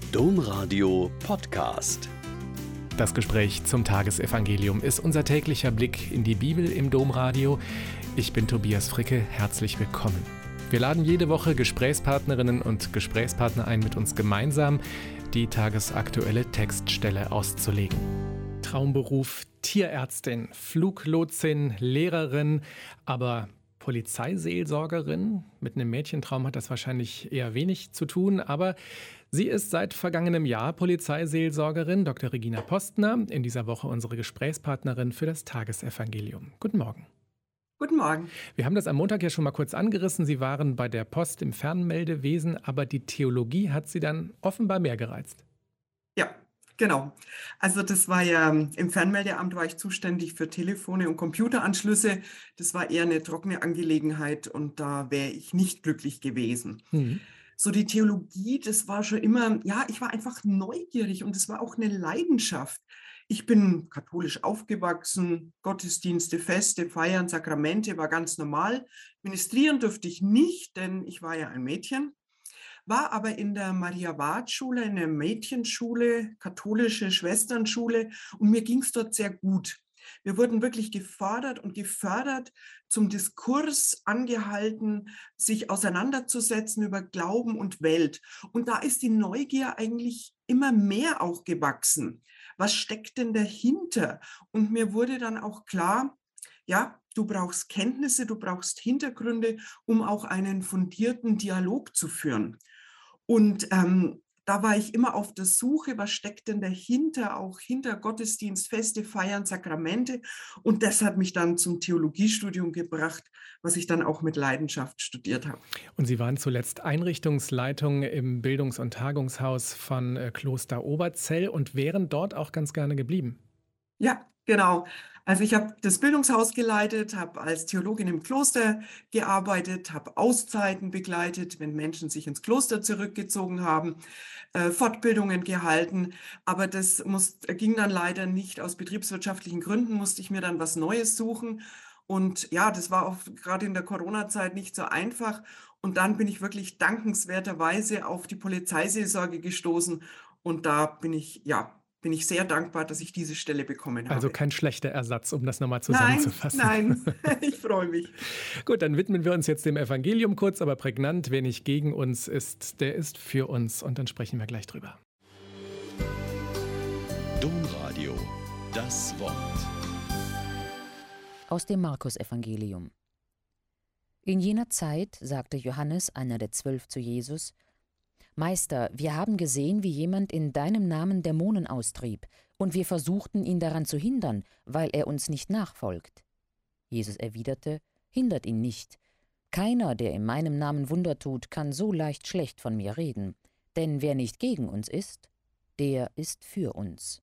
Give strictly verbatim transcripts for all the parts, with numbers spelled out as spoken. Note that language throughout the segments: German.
Domradio Podcast. Das Gespräch zum Tagesevangelium ist unser täglicher Blick in die Bibel im Domradio. Ich bin Tobias Fricke, herzlich willkommen. Wir laden jede Woche Gesprächspartnerinnen und Gesprächspartner ein, mit uns gemeinsam die tagesaktuelle Textstelle auszulegen. Traumberuf Tierärztin, Fluglotsin, Lehrerin, aber Polizeiseelsorgerin. Mit einem Mädchentraum hat das wahrscheinlich eher wenig zu tun, aber sie ist seit vergangenem Jahr Polizeiseelsorgerin, Doktor Regina Postner, in dieser Woche unsere Gesprächspartnerin für das Tagesevangelium. Guten Morgen. Guten Morgen. Wir haben das am Montag ja schon mal kurz angerissen. Sie waren bei der Post im Fernmeldewesen, aber die Theologie hat Sie dann offenbar mehr gereizt. Ja, genau. Also das war ja, im Fernmeldeamt war ich zuständig für Telefone und Computeranschlüsse. Das war eher eine trockene Angelegenheit und da wäre ich nicht glücklich gewesen. Mhm. So die Theologie, das war schon immer, ja, ich war einfach neugierig und es war auch eine Leidenschaft. Ich bin katholisch aufgewachsen, Gottesdienste, Feste, Feiern, Sakramente war ganz normal. Ministrieren durfte ich nicht, denn ich war ja ein Mädchen. War aber in der Maria-Ward-Schule, in der Mädchenschule, katholische Schwesternschule und mir ging es dort sehr gut. Wir wurden wirklich gefordert und gefördert, zum Diskurs angehalten, sich auseinanderzusetzen über Glauben und Welt. Und da ist die Neugier eigentlich immer mehr auch gewachsen. Was steckt denn dahinter? Und mir wurde dann auch klar, ja, du brauchst Kenntnisse, du brauchst Hintergründe, um auch einen fundierten Dialog zu führen. Und ähm, da war ich immer auf der Suche, was steckt denn dahinter, auch hinter Gottesdienst, Feste, Feiern, Sakramente. Und das hat mich dann zum Theologiestudium gebracht, was ich dann auch mit Leidenschaft studiert habe. Und Sie waren zuletzt Einrichtungsleitung im Bildungs- und Tagungshaus von äh, Kloster Oberzell und wären dort auch ganz gerne geblieben. Ja, genau. Also ich habe das Bildungshaus geleitet, habe als Theologin im Kloster gearbeitet, habe Auszeiten begleitet, wenn Menschen sich ins Kloster zurückgezogen haben, äh, Fortbildungen gehalten. Aber das muss, ging dann leider nicht. Aus betriebswirtschaftlichen Gründen musste ich mir dann was Neues suchen. Und ja, das war auch gerade in der Corona-Zeit nicht so einfach. Und dann bin ich wirklich dankenswerterweise auf die Polizeiseelsorge gestoßen. Und da bin ich, ja, bin ich sehr dankbar, dass ich diese Stelle bekommen habe. Also kein schlechter Ersatz, um das nochmal Nein, zusammenzufassen. nein, ich freue mich. Gut, dann widmen wir uns jetzt dem Evangelium kurz, aber prägnant. Wer nicht gegen uns ist, der ist für uns. Und dann sprechen wir gleich drüber. Domradio, das Wort. Aus dem Markus-Evangelium. In jener Zeit sagte Johannes, einer der Zwölf, zu Jesus: Meister, wir haben gesehen, wie jemand in deinem Namen Dämonen austrieb, und wir versuchten, ihn daran zu hindern, weil er uns nicht nachfolgt. Jesus erwiderte: Hindert ihn nicht. Keiner, der in meinem Namen Wunder tut, kann so leicht schlecht von mir reden. Denn wer nicht gegen uns ist, der ist für uns.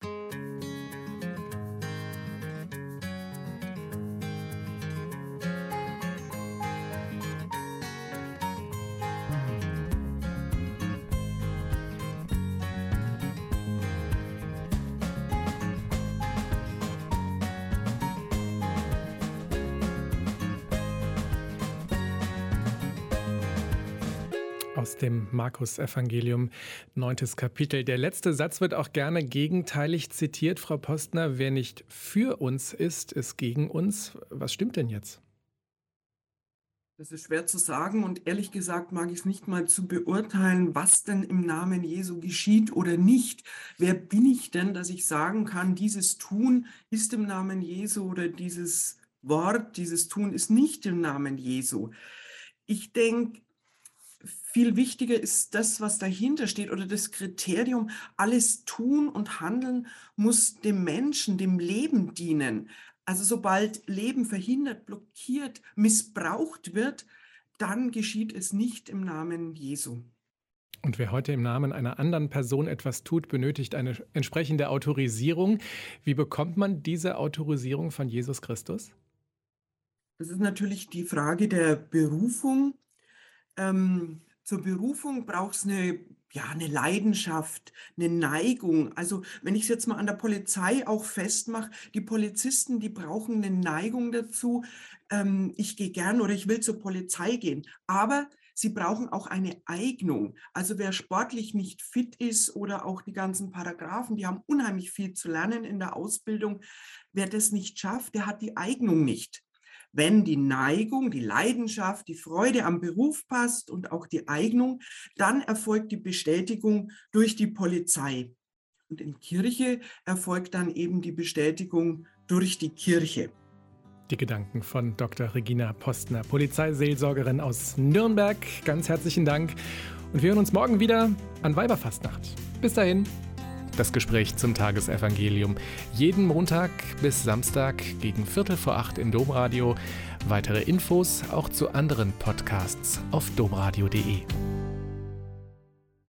Aus dem Markus-Evangelium, neuntes Kapitel. Der letzte Satz wird auch gerne gegenteilig zitiert. Frau Postner, wer nicht für uns ist, ist gegen uns. Was stimmt denn jetzt? Das ist schwer zu sagen und ehrlich gesagt mag ich es nicht mal zu beurteilen, was denn im Namen Jesu geschieht oder nicht. Wer bin ich denn, dass ich sagen kann, dieses Tun ist im Namen Jesu oder dieses Wort, dieses Tun ist nicht im Namen Jesu? Ich denke, viel wichtiger ist das, was dahinter steht oder das Kriterium, alles Tun und Handeln muss dem Menschen, dem Leben dienen. Also sobald Leben verhindert, blockiert, missbraucht wird, dann geschieht es nicht im Namen Jesu. Und wer heute im Namen einer anderen Person etwas tut, benötigt eine entsprechende Autorisierung. Wie bekommt man diese Autorisierung von Jesus Christus? Das ist natürlich die Frage der Berufung. Ähm, zur Berufung braucht es eine, ja, eine Leidenschaft, eine Neigung. Also wenn ich es jetzt mal an der Polizei auch festmache, die Polizisten, die brauchen eine Neigung dazu. Ähm, ich gehe gern oder ich will zur Polizei gehen. Aber sie brauchen auch eine Eignung. Also wer sportlich nicht fit ist oder auch die ganzen Paragraphen, die haben unheimlich viel zu lernen in der Ausbildung. Wer das nicht schafft, der hat die Eignung nicht. Wenn die Neigung, die Leidenschaft, die Freude am Beruf passt und auch die Eignung, dann erfolgt die Bestätigung durch die Polizei. Und in Kirche erfolgt dann eben die Bestätigung durch die Kirche. Die Gedanken von Doktor Regina Postner, Polizeiseelsorgerin aus Nürnberg. Ganz herzlichen Dank. Und wir hören uns morgen wieder an Weiberfastnacht. Bis dahin. Das Gespräch zum Tagesevangelium. Jeden Montag bis Samstag gegen Viertel vor acht im Domradio. Weitere Infos auch zu anderen Podcasts auf domradio punkt de.